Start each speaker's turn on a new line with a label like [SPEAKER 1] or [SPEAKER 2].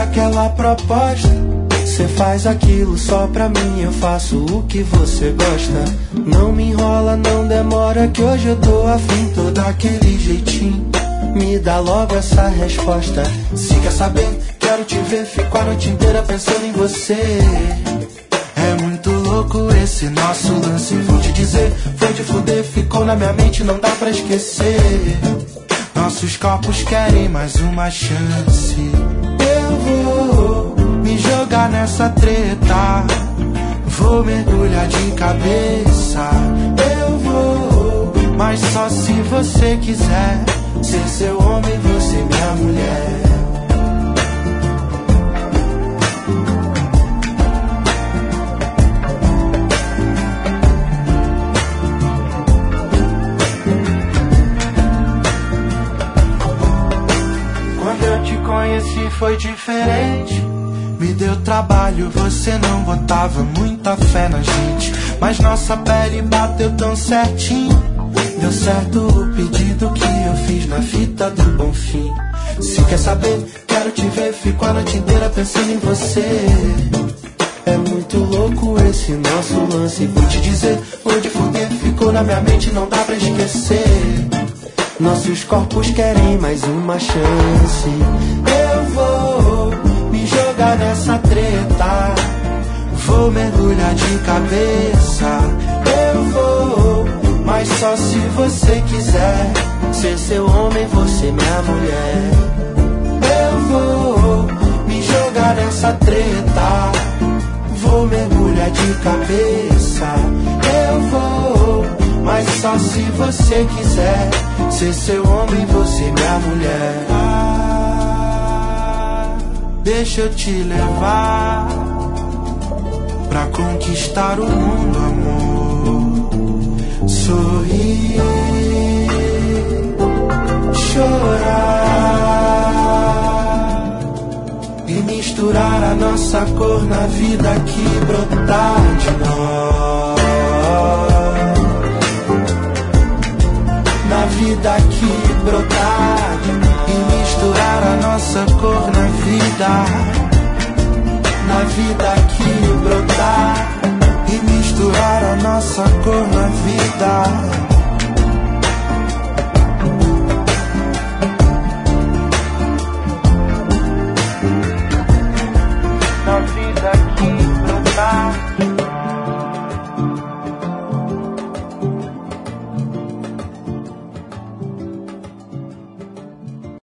[SPEAKER 1] aquela proposta. Cê faz aquilo só pra mim, eu faço o que você gosta. Não me enrola, não demora, que hoje eu tô afim. Tô daquele jeitinho, me dá logo essa resposta. Se quer saber, quero te ver, fico a noite inteira pensando em você. É muito louco esse nosso lance, vou te dizer, foi de fuder, ficou na minha mente, não dá pra esquecer. Nossos corpos querem mais uma chance. Eu vou me jogar nessa treta, vou mergulhar de cabeça. Eu vou, mas só se você quiser ser seu homem, você minha mulher. Quando eu te conheci foi diferente. Me deu trabalho, você não botava muita fé na gente, mas nossa pele bateu tão certinho. Deu certo o pedido que eu fiz na fita do Bonfim. Se quer saber, quero te ver, fico a noite inteira pensando em você. É muito louco esse nosso lance, vou te dizer, onde fuder, ficou na minha mente, não dá pra esquecer. Nossos corpos querem mais uma chance. Eu vou me jogar nessa treta, vou mergulhar de cabeça. Eu vou, mas só se você quiser ser seu homem, você minha mulher. Eu vou me jogar nessa treta, vou mergulhar de cabeça. Eu vou, mas só se você quiser ser seu homem, você minha mulher. Deixa eu te levar pra conquistar o mundo, amor. Sorrir, chorar e misturar a nossa cor na vida que brotar de nós. Na vida que brotar e misturar a nossa cor na vida. Na vida que brotar e misturar a nossa cor na vida.